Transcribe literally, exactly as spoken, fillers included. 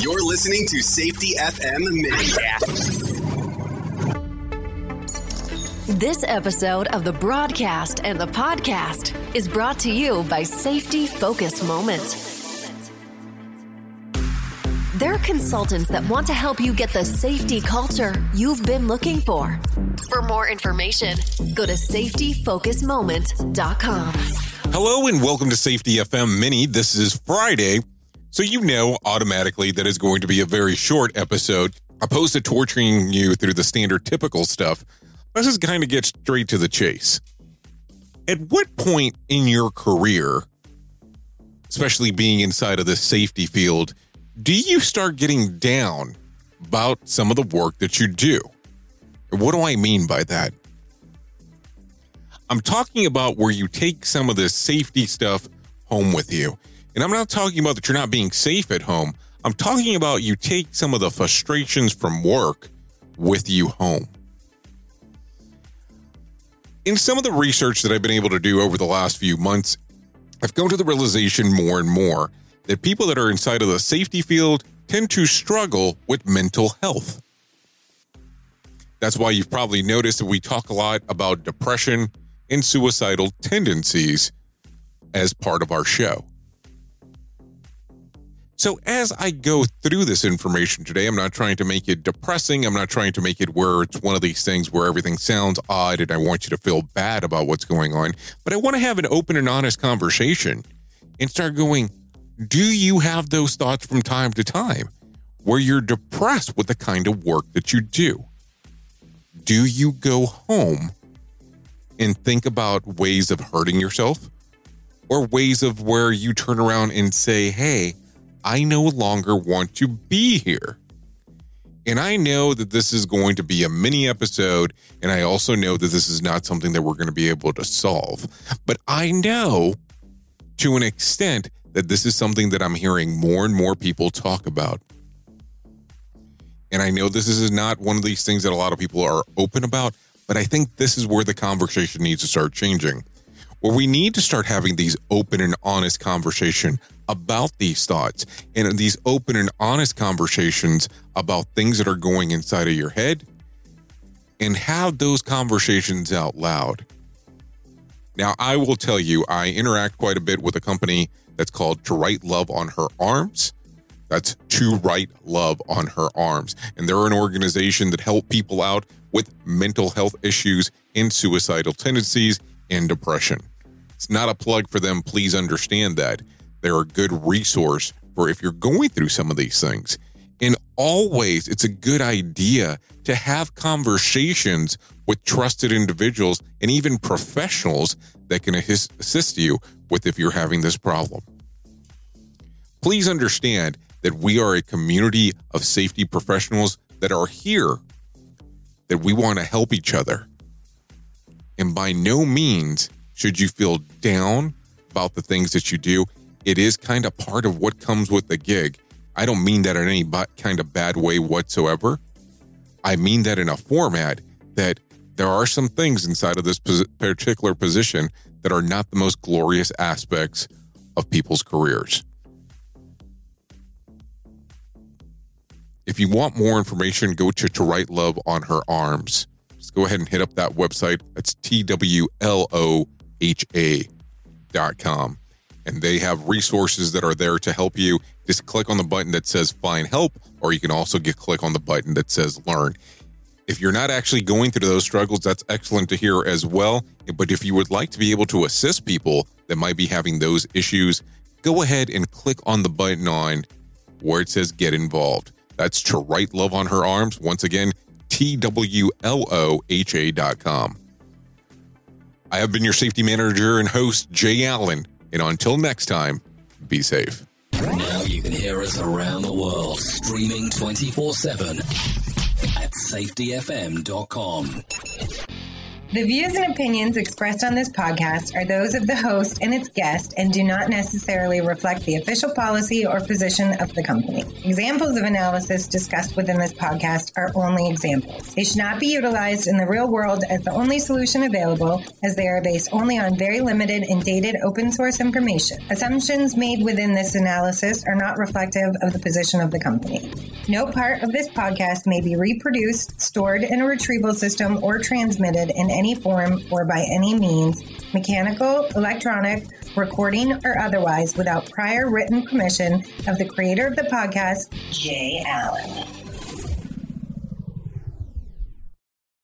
You're listening to Safety F M Mini. This episode of the broadcast and the podcast is brought to you by Safety Focus Moment. They're consultants that want to help you get the safety culture you've been looking for. For more information, go to safety focus moment dot com. Hello and welcome to Safety F M Mini. This is Friday, so you know automatically that it's going to be a very short episode. Opposed to torturing you through the standard typical stuff, let's just kind of get straight to the chase. At what point in your career, especially being inside of the safety field, do you start getting down about some of the work that you do? What do I mean by that? I'm talking about where you take some of the safety stuff home with you. And I'm not talking about that you're not being safe at home. I'm talking about you take some of the frustrations from work with you home. In some of the research that I've been able to do over the last few months, I've come to the realization more and more that people that are inside of the safety field tend to struggle with mental health. That's why you've probably noticed that we talk a lot about depression and suicidal tendencies as part of our show. So as I go through this information today, I'm not trying to make it depressing. I'm not trying to make it where it's one of these things where everything sounds odd and I want you to feel bad about what's going on. But I want to have an open and honest conversation and start going, do you have those thoughts from time to time where you're depressed with the kind of work that you do? Do you go home and think about ways of hurting yourself or ways of where you turn around and say, hey, I no longer want to be here? And I know that this is going to be a mini episode, and I also know that this is not something that we're going to be able to solve. But I know to an extent that this is something that I'm hearing more and more people talk about. And I know this is not one of these things that a lot of people are open about, but I think this is where the conversation needs to start changing. Where we need to start having these open and honest conversations about these thoughts and these open and honest conversations about things that are going inside of your head and have those conversations out loud. Now, I will tell you, I interact quite a bit with a company that's called To Write Love on Her Arms. That's To Write Love on Her Arms. And they're an organization that help people out with mental health issues and suicidal tendencies and depression. It's not a plug for them. Please understand that. They're a good resource for if you're going through some of these things. And always, it's a good idea to have conversations with trusted individuals and even professionals that can assist you with if you're having this problem. Please understand that we are a community of safety professionals that are here, that we want to help each other. And by no means should you feel down about the things that you do. It is kind of part of what comes with the gig. I don't mean that in any kind of bad way whatsoever. I mean that in a format that there are some things inside of this particular position that are not the most glorious aspects of people's careers. If you want more information, go to To Write Love on Her Arms. Just go ahead and hit up that website. That's T W L O H A dot com. And they have resources that are there to help you. Just click on the button that says Find Help, or you can also get click on the button that says Learn. If you're not actually going through those struggles, that's excellent to hear as well. But if you would like to be able to assist people that might be having those issues, go ahead and click on the button on where it says Get Involved. That's To Write Love on Her Arms. Once again, T W L O H A dot com. I have been your safety manager and host, Jay Allen. And until next time, be safe. Now you can hear us around the world, streaming twenty-four seven at safety f m dot com. The views and opinions expressed on this podcast are those of the host and its guest and do not necessarily reflect the official policy or position of the company. Examples of analysis discussed within this podcast are only examples. They should not be utilized in the real world as the only solution available, as they are based only on very limited and dated open source information. Assumptions made within this analysis are not reflective of the position of the company. No part of this podcast may be reproduced, stored in a retrieval system, or transmitted in any any form or by any means, mechanical, electronic, recording, or otherwise, without prior written permission of the creator of the podcast, Jay Allen.